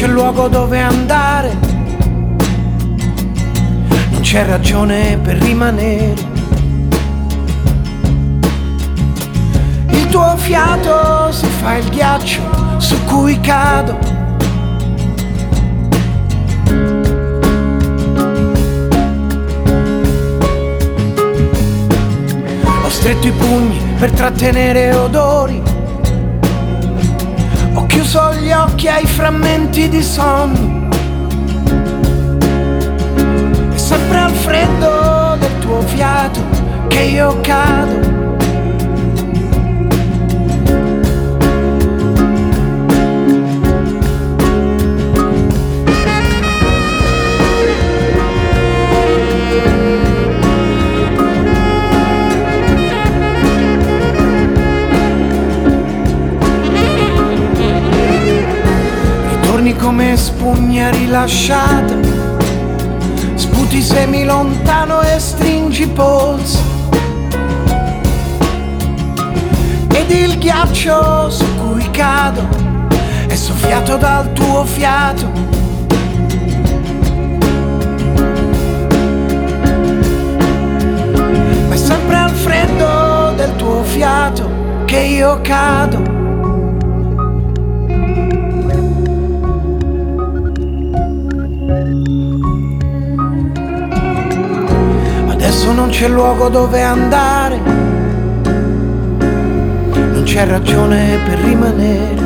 c'è luogo dove andare, non c'è ragione per rimanere. Il tuo fiato si fa il ghiaccio su cui cado. Ho stretto i pugni per trattenere odori, ho chiuso gli occhi ai frammenti di sonno, è sempre al freddo del tuo fiato che io cado. Come spugna rilasciata, sputi semi lontano e stringi i polsi, ed il ghiaccio su cui cado è soffiato dal tuo fiato. Ma è sempre al freddo del tuo fiato che io cado. Adesso non c'è luogo dove andare, non c'è ragione per rimanere.